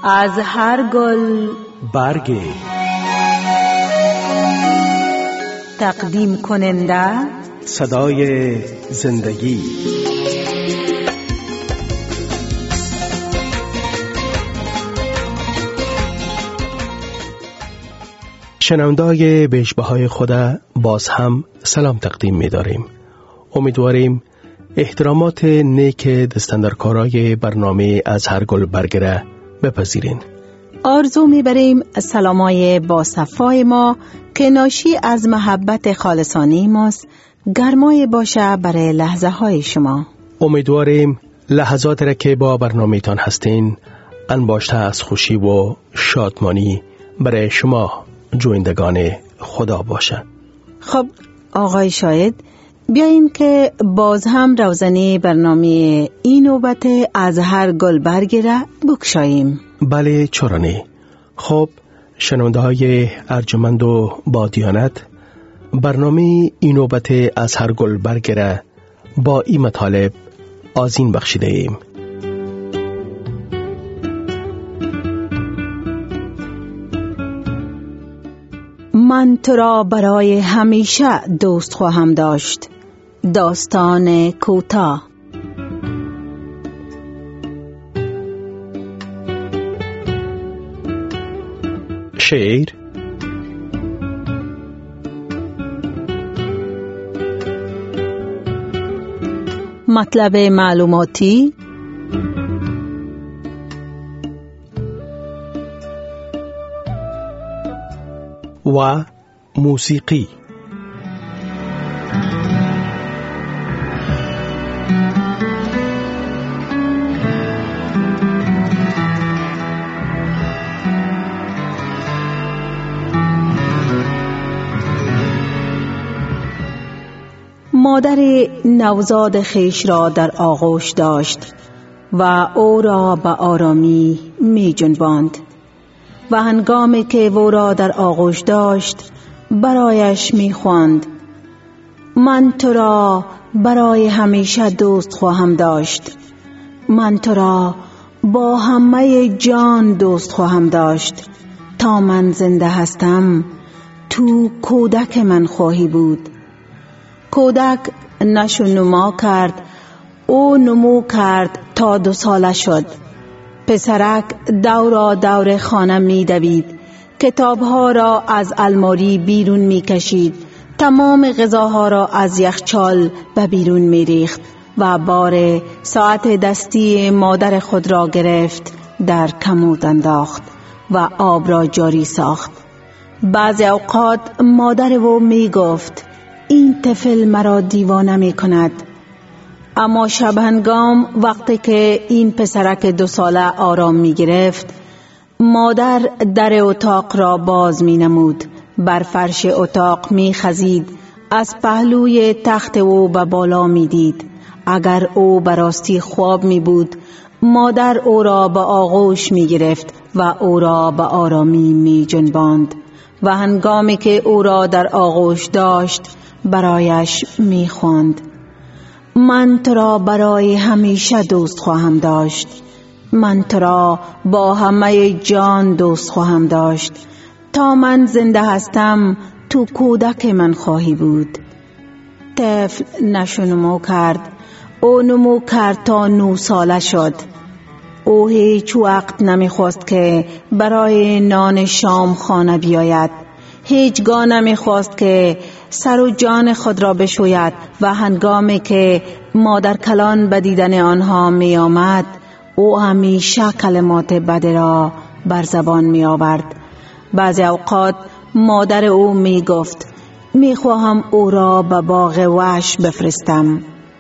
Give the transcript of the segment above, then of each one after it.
از هر گل برگی. تقدیم کننده صدای زندگی. شنونده‌های بیشبهای خود باز هم سلام تقدیم می داریم. امیدواریم احترامات نیک دستاندرکارای برنامه از هر گل برگره بپذیرین. آرزو می‌بریم سلامای با صفای ما که ناشی از محبت خالصانه ماست گرمای باشه برای لحظه های شما. امیدواریم لحظات را که با برنامه تان هستین انباشته از خوشی و شادمانی برای شما جویندگان خدا باشه. خب آقای شاهد، بیاییم که باز هم روزنه برنامه این نوبت از هر گل برگره بکشاییم. بله چرا نه. خب شنونده های ارجمند و با دیانت، برنامه این نوبت از هر گل برگره با این مطالب آذین بخشیده ایم. من تو را برای همیشه دوست خواهم داشت. داستان کوتاه. شعر مطلب معلوماتی و موسیقی. مادر نوزاد خیش را در آغوش داشت و او را به آرامی می جنباند و هنگامی که او را در آغوش داشت برایش می خواند: من تو را برای همیشه دوست خواهم داشت. من تو را با همه جان دوست خواهم داشت. تا من زنده هستم تو کودک من خواهی بود. کودک نشو نما کرد، او نمو کرد تا 2 ساله شد. پسرک دور خانه می دوید، کتابها را از الماری بیرون می کشید، تمام غذاها را از یخچال به بیرون می ریخت و بار ساعت دستی مادر خود را گرفت، در کمود انداخت و آب را جاری ساخت. بعضی اوقات مادر او می گفت: این طفل مرا دیوانه می کند. اما شب هنگام وقتی که این پسرک 2 ساله آرام می گرفت، مادر در اتاق را باز می نمود، بر فرش اتاق می خزید، از پهلوی تخت او به بالا می دید. اگر او براستی خواب می بود، مادر او را به آغوش می گرفت و او را به آرامی می جنباند و هنگامی که او را در آغوش داشت برایش می خواند: من تو را برای همیشه دوست خواهم داشت. من تو را با همه جان دوست خواهم داشت. تا من زنده هستم تو کودک من خواهی بود. طفل نشو نمو کرد، او نمو کرد تا 9 ساله شد. او هیچ وقت نمیخواست که برای نان شام خانه بیاید. هیچگاه نمیخواست که سر و جان خود را بشوید و هنگامی که مادر کلان به دیدن آنها می آمد، او همیشه کلمات بد را بر زبان می آورد. بعضی اوقات مادر او می گفت: می خواهم او را به باغ وحش بفرستم.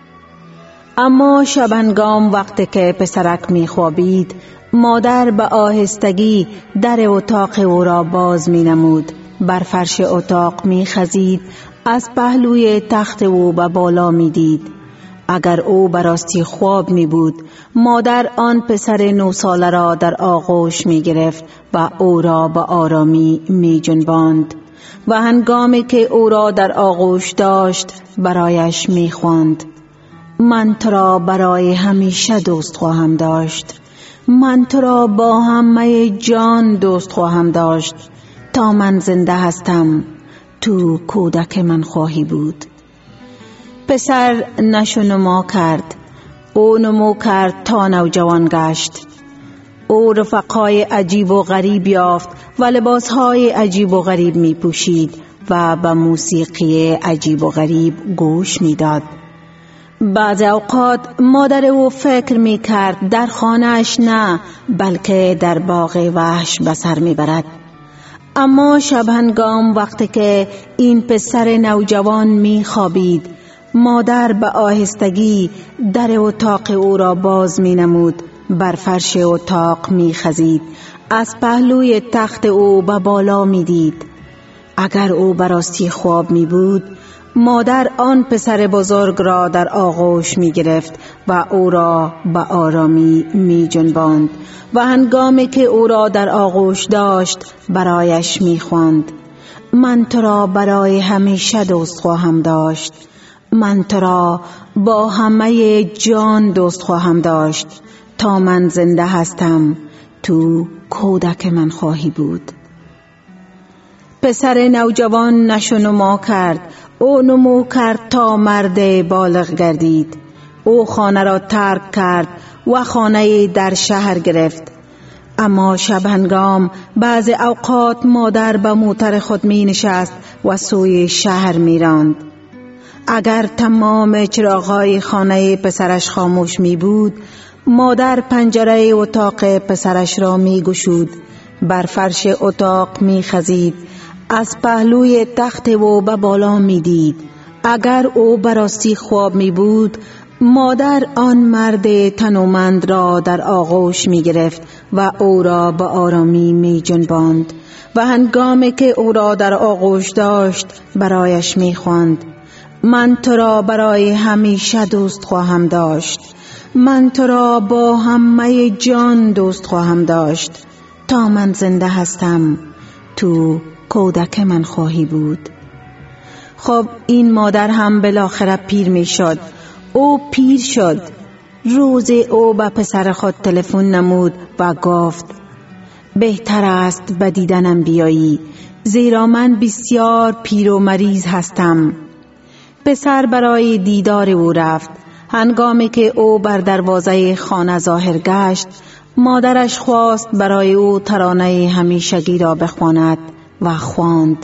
اما شبانگام وقتی که پسرک می خوابید، مادر به آهستگی در اتاق او را باز می نمود، بر فرش اتاق می خزید، از پهلوی تخت او به بالا می دید. اگر او براستی خواب می بود، مادر آن پسر 9 ساله را در آغوش می گرفت و او را به آرامی می جنباند و هنگامی که او را در آغوش داشت برایش می خواند: من تو را برای همیشه دوست خواهم داشت. من تو را با همه جان دوست خواهم داشت. تا من زنده هستم تو کودک من خواهی بود. پسر نشو نما کرد، او نمو کرد تا نوجوان گشت. او رفقای عجیب و غریب یافت و لباسهای عجیب و غریب می پوشید و به موسیقی عجیب و غریب گوش می داد. بعض اوقات مادر او فکر می کرد در خانه‌اش نه، بلکه در باغ وحش به سر می برد. اما شب هنگام وقتی که این پسر نوجوان می خوابید، مادر به آهستگی در اتاق او را باز می نمود، بر فرش اتاق می خزید، از پهلوی تخت او به بالا می دید. اگر او براستی خواب می بود، مادر آن پسر بزرگ را در آغوش می گرفت و او را به آرامی می جنباند و هنگامی که او را در آغوش داشت برایش می خواند: من تو را برای همیشه دوست خواهم داشت. من تو را با همه جان دوست خواهم داشت. تا من زنده هستم تو کودک من خواهی بود. پسر نوجوان نشو نما کرد. او نمو کرد تا مرد بالغ گردید. او خانه را ترک کرد و خانه در شهر گرفت. اما شب هنگام بعض اوقات مادر به موتر خود می نشست و سوی شهر می راند. اگر تمام چراغ‌های خانه پسرش خاموش می بود، مادر پنجره اتاق پسرش را می گشود، بر فرش اتاق می خزید، از پهلوی تخت او به بالا می دید. اگر او براستی خواب می بود، مادر آن مرد تنومند را در آغوش می گرفت و او را به آرامی می جنباند و هنگامی که او را در آغوش داشت برایش می خواند: من تو را برای همیشه دوست خواهم داشت. من تو را با همه جان دوست خواهم داشت. تا من زنده هستم تو کودک من خواهی بود. خب این مادر هم بالاخره پیر می شد. او پیر شد. روز او به پسر خود تلفن نمود و گفت: بهتر است به دیدنم بیایی، زیرا من بسیار پیر و مریض هستم. پسر برای دیدار او رفت. هنگامی که او بر دروازه خانه ظاهر گشت، مادرش خواست برای او ترانه همیشگی را بخواند و خواند: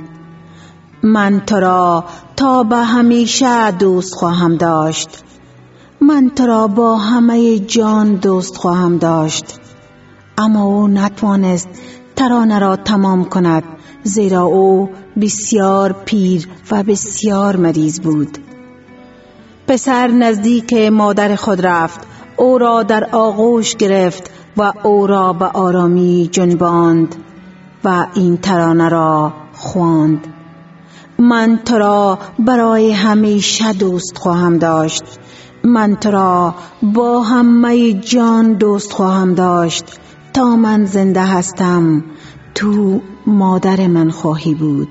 من تو را تا به همیشه دوست خواهم داشت. من تو را با همه جان دوست خواهم داشت. اما او نتوانست ترانه را تمام کند، زیرا او بسیار پیر و بسیار مریض بود. پسر نزدیک مادر خود رفت، او را در آغوش گرفت و او را به آرامی جنباند و این ترانه را خواند: من تو را برای همیشه دوست خواهم داشت. من تو را با همه جان دوست خواهم داشت. تا من زنده هستم تو مادر من خواهی بود.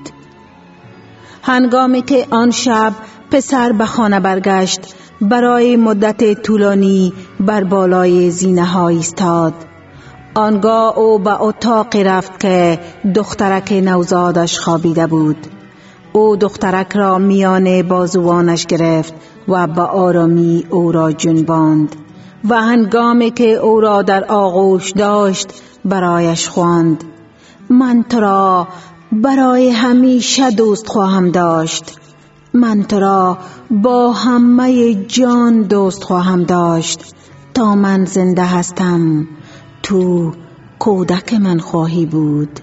هنگامی که آن شب پسر به خانه برگشت، برای مدت طولانی بر بالای زینه ها ایستاد. آنگاه او به اتاقی رفت که دخترک نوزادش خوابیده بود. او دخترک را میان بازوانش گرفت و به آرامی او را جنباند و هنگامی که او را در آغوش داشت برایش خواند: من تو را برای همیشه دوست خواهم داشت. من تو را با همه جان دوست خواهم داشت. تا من زنده هستم تو کودک من خواهی بود.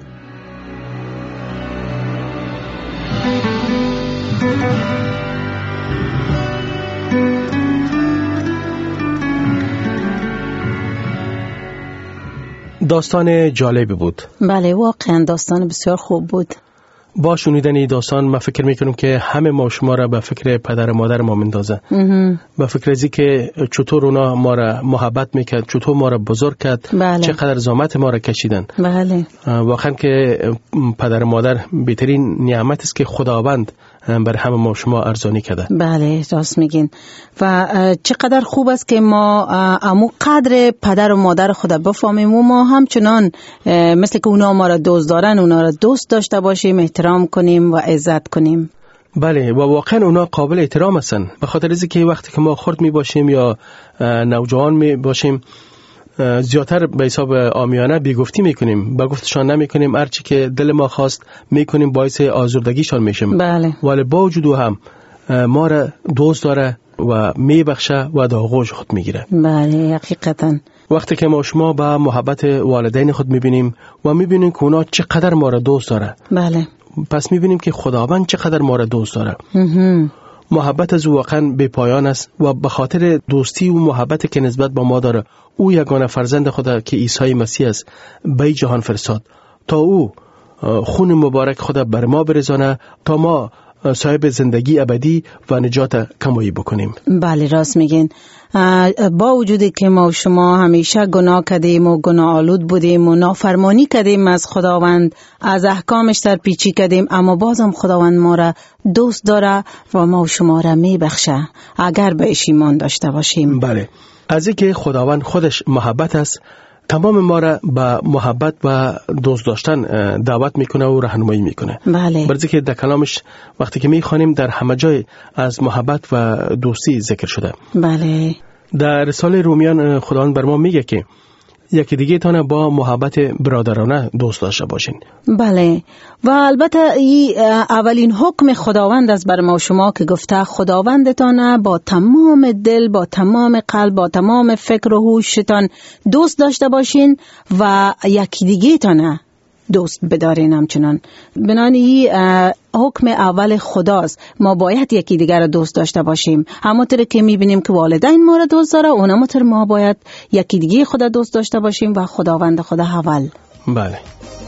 داستان جالبی بود. بله، واقعا داستان بسیار خوب بود. با شنیدن این داستان من فکر میکنم که همه ما شما را به فکر پدر و مادر ما مندازه، به فکر ازی که چطور اونا ما را محبت میکرد، چطور ما را بزرگ کرد، بله. چقدر زحمت ما را کشیدن. بله. واقعا که پدر و مادر بهترین نعمت است که خداوند بر همه ما شما ارزانی کرده. بله راست میگین. و چقدر خوب است که ما امو قدر پدر و مادر خدا بفهمیم و ما همچنان مثل که اونا ما را دوست دارن اونا را دوست داشته باشیم، احترام کنیم و عزت کنیم. بله و واقعا اونا قابل احترام هستن، به خاطر اینکه که وقتی که ما خرد می باشیم یا نوجوان می باشیم زیادتر به حساب عامیانه بیگفتی میکنیم، با گفتشان نمیکنیم، هرچی که دل ما خواست میکنیم، باعث آزردگیشان میشیم. بله. ولی با وجود هم ما را دوست داره و میبخشه و در آغوش خود میگیره. بله حقیقتا. وقتی که ما شما به محبت والدین خود میبینیم و میبینیم که اونا چقدر ما را دوست داره، بله. پس میبینیم که خداوند چقدر ما را دوست داره. محبت از او واقعا بی پایان است و به خاطر دوستی و محبت که نسبت به ما داره او یگانه فرزند خدا که عیسی مسیح است به جهان فرستاد تا او خون مبارک خدا بر ما برزانه تا ما صاحب زندگی ابدی و نجات کمایی بکنیم. بله راست میگین. با وجودی که ما و شما همیشه گناه کردیم و گناه آلود بودیم و نافرمانی کردیم از خداوند، از احکامش سرپیچی کردیم، اما بازم خداوند ما را دوست داره و ما و شما را میبخشه اگر بهش ایمان داشته باشیم. بله، از اینکه خداوند خودش محبت است تمام ما را به محبت و دوست داشتن دعوت میکنه و راهنمایی میکنه. بله. برای که در کلامش وقتی که میخوانیم در همه جای از محبت و دوستی ذکر شده. بله. در رساله رومیان خداوند بر ما میگه که یکی دیگه تانه با محبت برادرانه دوست داشته باشین. بله. و البته این اولین حکم خداوند است بر ما شما که گفته خداوندتان با تمام دل، با تمام قلب، با تمام فکر و هوشتان دوست داشته باشین و یکی دیگه تانه دوست بدارین همچنان. بنابراین حکم اول خداست، ما باید یکی دیگر را دوست داشته باشیم. همونطور که میبینیم که والدین ما را دوست داره، اونمونطور ما باید یکی دیگه خدا دوست داشته باشیم و خداوند خدا اول. بله.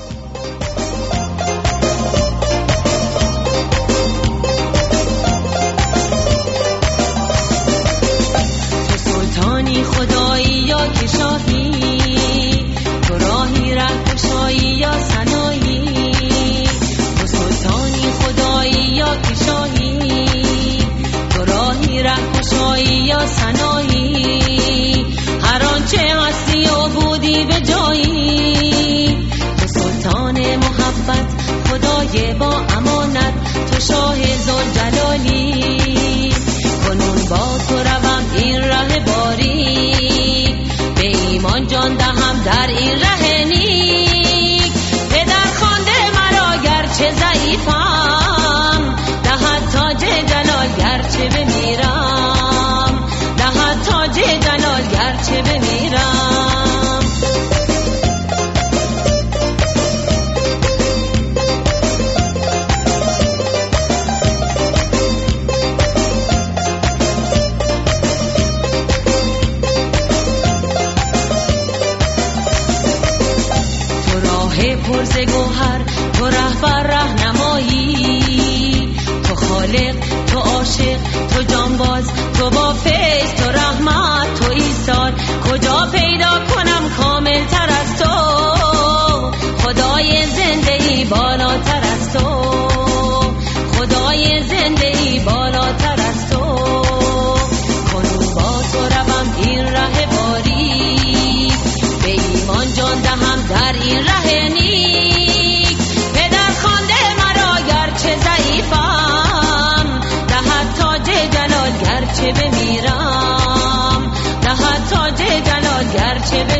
تو سلطانی خدایی یا که شاهی، تو راهی ره گشایی یا سنایی، تو سلطانی خدایی یا که شاهی، تو راهی ره گشایی یا سنایی، هر آنچه هستی و بودی به جایی، تو سلطان محبت خدای با امانت، تو شاه ذوالجلالی، کنون با تو روم این ره باری، به ایمان جان دهم در این ره نیک، پدر خوانده مرا گرچه ضعیفم، دهد تاج جلال گرچه بمیرم، دهد تاج جلال گرچه بمیرم. پرز گوهر، تو رهبر رهنمایی، تو خالق، تو عاشق، تو جانباز، تو با فیض، تو رحمت، تو ایثار، کجا پیدا کنم کامل تر از تو، خدای زنده ای بالاتر از تو، خدای زنده ای بالاتر از تو، کنون با تو روم این ره باری، به ایمان جان دهم در این ره نیک، پدر خوانده مرا گرچه ضعیفم، دهد تاج جلال گرچه بمیرم، دهد تاج جلال گرچه بمیرم.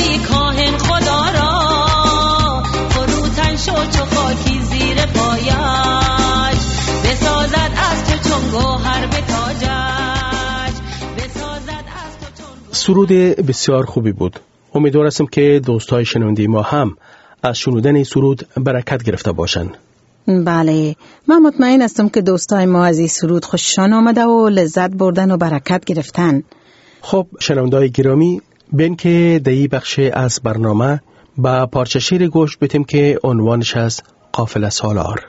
بشنوی کاهن خدا را، فروتن شو چو خاکی زیر پایش، بسازد از تو چون گوهر به تاجش، بسازد از تو چون. سرود بسیار خوبی بود. امیدوار هستم که دوستای شنونده ما هم از شنودن این سرود برکت گرفته باشن. بله، من مطمئن هستم که دوستای ما از این سرود خوششان آمده و لذت بردن و برکت گرفتن. خب شنونده‌های گرامی، بین که در این بخش از برنامه با پارچه شعر گوش بدیم که عنوانش از قافله سالار.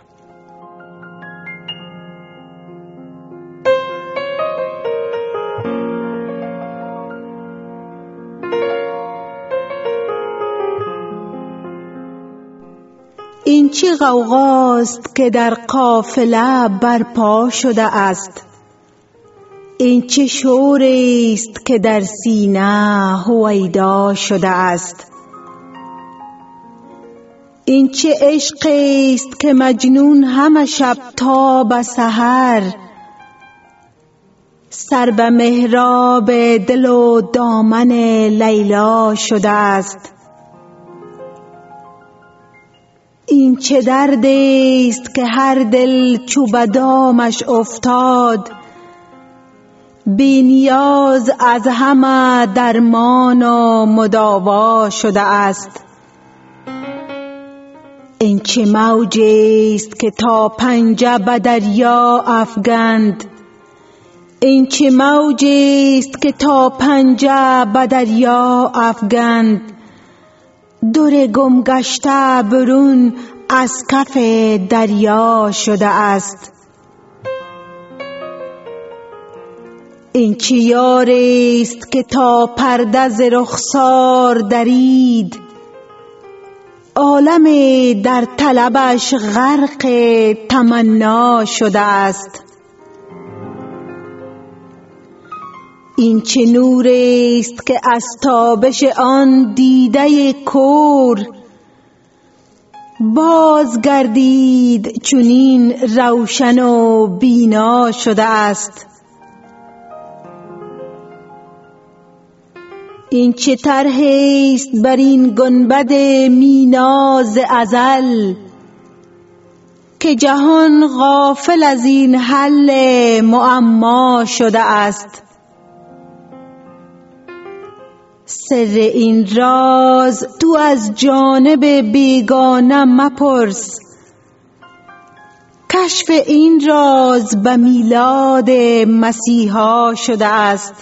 این چه غوغاست که در قافله برپا شده است، این چه شوریست که در سینه هویدا شده است، این چه عشقیست که مجنون همه شب تا به سحر، سر به محراب دل و دامن لیلا شده است. این چه دردیست که هر دل چو به دامش افتاد، بی نیاز از همه درمان و مداوا شده است. این چه موجیست که تا پنجه به دریا افگند، این چه موجیست که تا پنجه به دریا افگند، دور گم گشته برون از کف دریا شده است. این چه یاریست که تا پرده ز رخسار درید، عالم در طلبش غرق تمنا شده است. این چه نوریست که از تابش آن دیده کور، باز گردید چنین روشن و بینا شده است. این چه طرحیست بر این گنبد میناز ازل، که جهان غافل از این حل معما شده است. سر این راز تو از جانب بیگانه مپرس، کشف این راز به میلاد مسیحا شده است.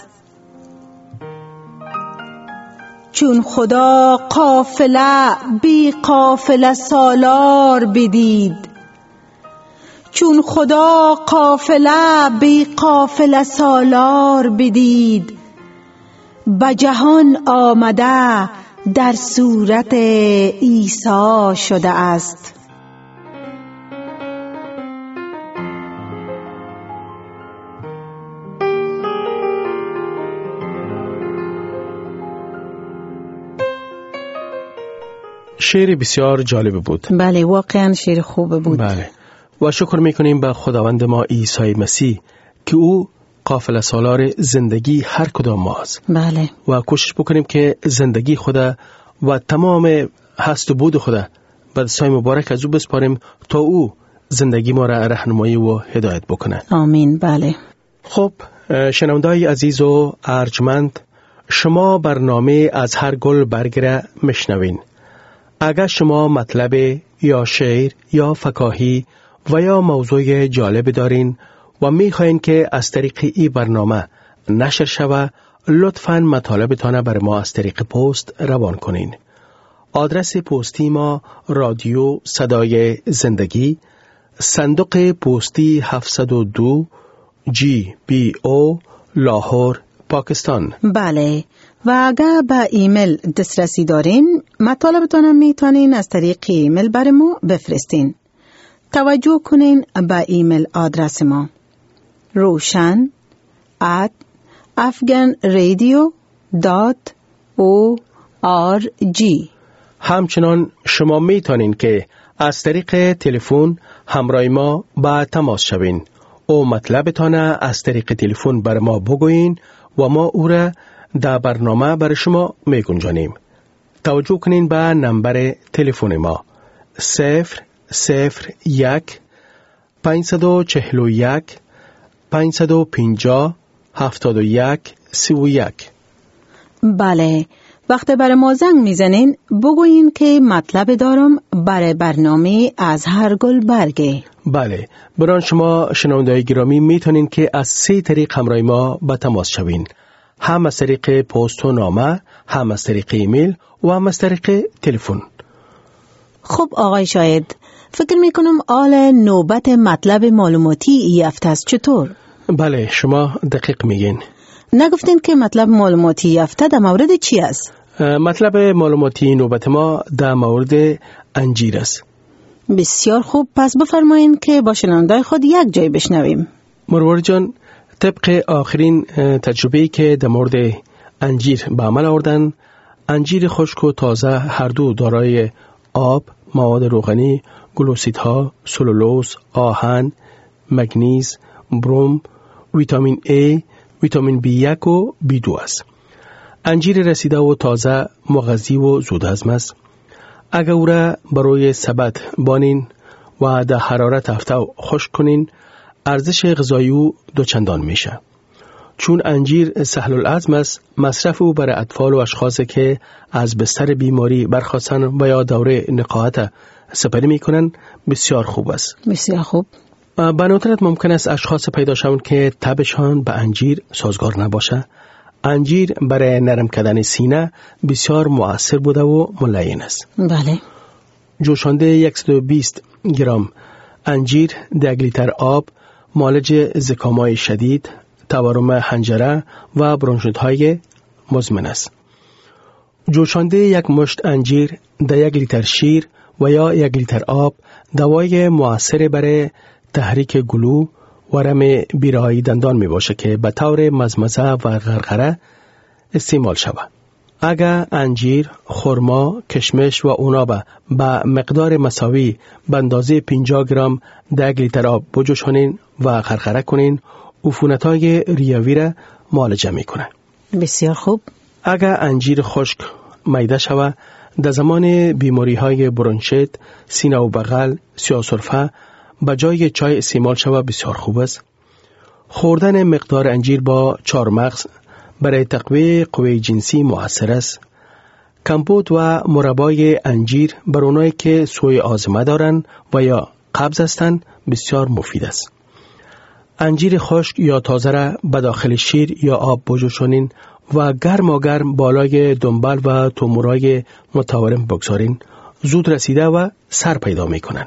چون خدا قافله بی قافله سالار بدید، چون خدا قافله بی قافله سالار بدید، به جهان آمده در صورت عیسی شده است. شعر بسیار جالب بود. بله، واقعا شعر خوب بود. بله، و شکر میکنیم به خداوند ما عیسی مسیح که او قافله سالار زندگی هر کدام ما است. بله. و کوشش بکنیم که زندگی خدا و تمام هست و بود خدا به دستای مبارک از او بسپاریم تا او زندگی ما را راهنمایی و هدایت بکنه. آمین. بله. خب شنونده‌های عزیز و ارجمند، شما برنامه از هر گل برگره مشنوین. اگر شما مطلب یا شعر یا فکاهی و یا موضوع جالب دارین و میخواین که از طریق این برنامه نشر شوه، لطفاً مطالبتان بر ما از طریق پست روان کنین. آدرس پستی ما رادیو صدای زندگی، صندوق پستی 702 GBO لاهور، پاکستان. بله. و اگر به ایمیل دسترسی دارین، مطالبتان هم میتونین از طریق ایمیل بر ما بفرستین. توجه کنین به ایمیل آدرس ما roshan@afghanradio.org. همچنان شما میتونین که از طریق تلفن همراه ما با تماس شوین و مطلبتان از طریق تلفن بر ما بگوین و ما او را در برنامه بر شما میگنجانیم. توجه کنین به نمبر تلفن ما 001 541 550 71 31. بله، وقتی برای ما زنگ میزنین بگوین که مطلب دارم برای برنامه از هر گل برگه. بله، بران شما شنونده‌های گرامی میتونین که از 3 طریق همراه ما به تماس شوین. هم از طریق پست و نامه، هم از طریق ایمیل و هم از طریق تلفن. خب آقای شاهد، فکر میکنم آل نوبت مطلب معلوماتی ای هفته است. چطور؟ بله، شما دقیق میگین. نگفتین که مطلب معلوماتی هفته در مورد چی است؟ مطلب معلوماتی نوبت ما در مورد انجیر است. بسیار خوب، پس بفرمایین که با شنونده‌های خود یک جای بشنویم. مروار جان، طبق آخرین تجربه‌ای که در مورد انجیر به عمل آوردن، انجیر خشک و تازه هر دو دارای آب، مواد روغنی، گلوسیدها، سلولوز، آهن، مگنیز، بروم، ویتامین A، ویتامین B1 و B2 است. انجیر رسیده و تازه مغذی و زودهضم است. اگر او را برای سبد بانین و در حرارت هفته خشک کنین، ارزش غذایی او دوچندان میشه. چون انجیر سهل الهضم است، مصرف او برای اطفال و اشخاصی که از بستر بیماری برخاستن و یا دوره نقاهت سپری میکنن بسیار خوب است. بسیار خوب. به ندرت ممکن است اشخاص پیدا شوند که تبشان به انجیر سازگار نباشه. انجیر برای نرم کردن سینه بسیار مؤثر بوده و ملین است. بله. جوشانده 120 گرم انجیر در 1 لیتر آب معالج زکامای شدید، تورم حنجره و برونشیت‌های مزمن است. جوشانده 1 مشت انجیر در 1 لیتر شیر و یا 1 لیتر آب دوای مؤثر برای تحریک گلو ورم بیره‌های دندان می باشه که به طور مزمزه و غرغره استعمال شود. اگر انجیر، خرما، کشمش و عناب به مقدار مساوی به اندازه 50 گرم در 1 لیتر آب بجوشانین و غرغره کنین، عفونت‌های ریوی را معالجه می‌کنه. بسیار خوب. اگر انجیر خشک میده شود، در زمان بیماری‌های برونشیت، سینه و بغل، سیاه‌سرفه به جای چای استعمال شود بسیار خوب است. خوردن مقدار انجیر با 4 مغز برای تقویت قوه جنسی مؤثر است. کمپوت و مربای انجیر بر اونایی که سوء هاضمه دارند و یا قبض هستند بسیار مفید است. انجیر خشک یا تازه را به داخل شیر یا آب بجوشانین و گرم بالای دنبال و تومورای متورم بگذارین. زود رسیده و سر پیدا میکنن.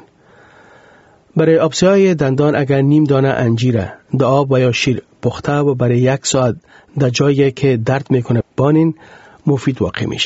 برای آبسیای دندان اگر نیم دانه انجیر در آب و یا شیر پخته و برای 1 ساعت در جایی که درد میکنه بانین، مفید واقع میشه.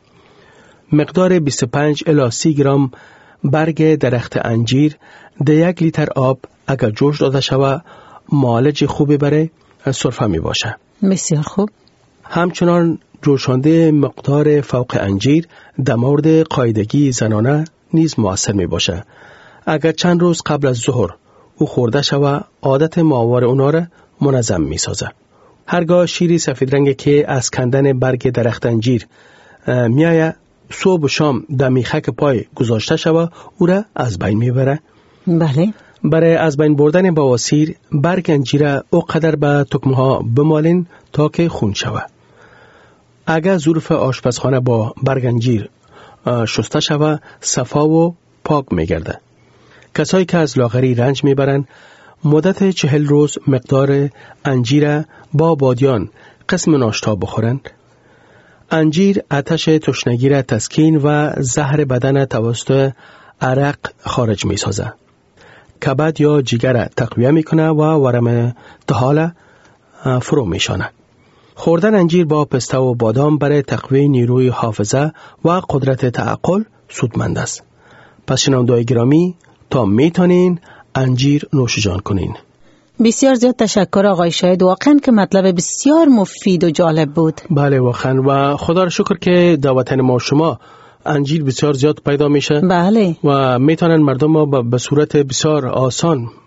مقدار 25 الی 30 گرم برگ درخت انجیر در 1 لیتر آب اگر جوش داده شود معالج خوبی برای سرفه می باشه. بسیار خوب. همچنان جوشانده مقدار فوق انجیر در مورد قاعدگی زنانه نیز مؤثر می باشه. اگر چند روز قبل از ظهر او خورده شود عادت ماهوار اونا را منظم می سازه. هرگاه شیری سفید رنگ که از کندن برگ درخت انجیر میایه صبح و شام در میخک پای گذاشته شود او را از بین میبره. بله. برای از بین بردن بواسیر برگ انجیر او قدر به تکمه ها بمالین تا که خون شود. اگر ظرف آشپزخانه با برگ انجیر شسته شود صفا و پاک میگرده. کسایی که از لاغری رنج میبرن مدت 40 روز مقدار انجیر با بادیان قسم ناشتا بخورن. انجیر آتش تشنگی را تسکین و زهر بدن توسط عرق خارج می سازه. کبد یا جگر تقویه می کنه و ورم طحال فرو می شانه. خوردن انجیر با پسته و بادام برای تقویه نیروی حافظه و قدرت تعقل سودمند است. پس شنونده‌های گرامی تا می تونین انجیر نوش جان کنین. بسیار زیاد تشکر آقای شاهد، واقعا که مطلب بسیار مفید و جالب بود. بله واقعا و خدا را شکر که در وطن ما شما انجیر بسیار زیاد پیدا میشه. بله. و میتونن مردم ما به صورت بسیار آسان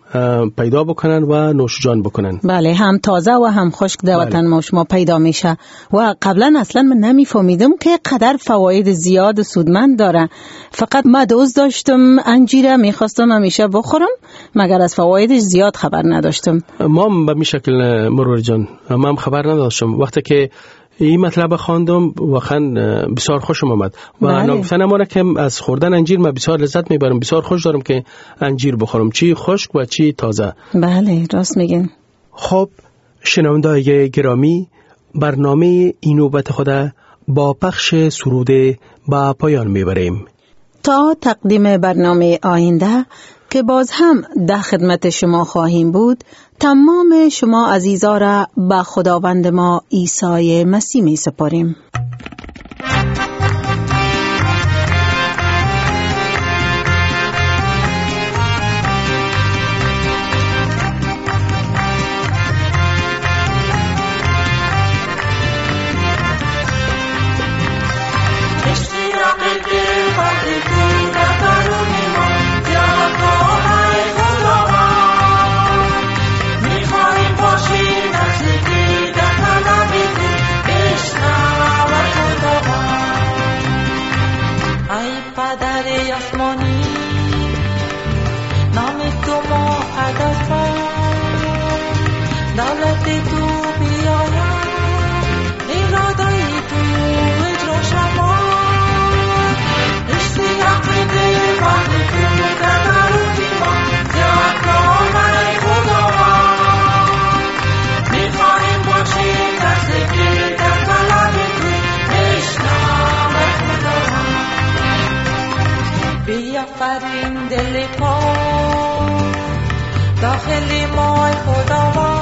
پیدا بکنن و نوش جان بکنن. بله، هم تازه و هم خشک در وطن ما شما پیدا میشه و قبلا اصلا من نمیفهمیدم که قدر فواید زیاد و سودمند داره. فقط من دوست داشتم انجیر میخواستم همیشه بخورم مگر از فوایدش زیاد خبر نداشتم. ما به می شکل مرور جان ما هم خبر نداشتم. وقتی که این مطلب خواندم واقعا بسیار خوشم آمد و نگفتن امانه که از خوردن انجیر من بسیار لذت میبرم. بسیار خوش دارم که انجیر بخورم، چی خشک و چی تازه. بله راست میگین. خب شنونده‌های گرامی، برنامه این نوبت خود با پخش سروده با پایان میبریم. تا تقدیم برنامه آینده که باز هم در خدمت شما خواهیم بود، تمام شما عزیزا را به خداوند ما عیسی مسیح می سپاریم. بیافرین دل پاک داخل ما خداوند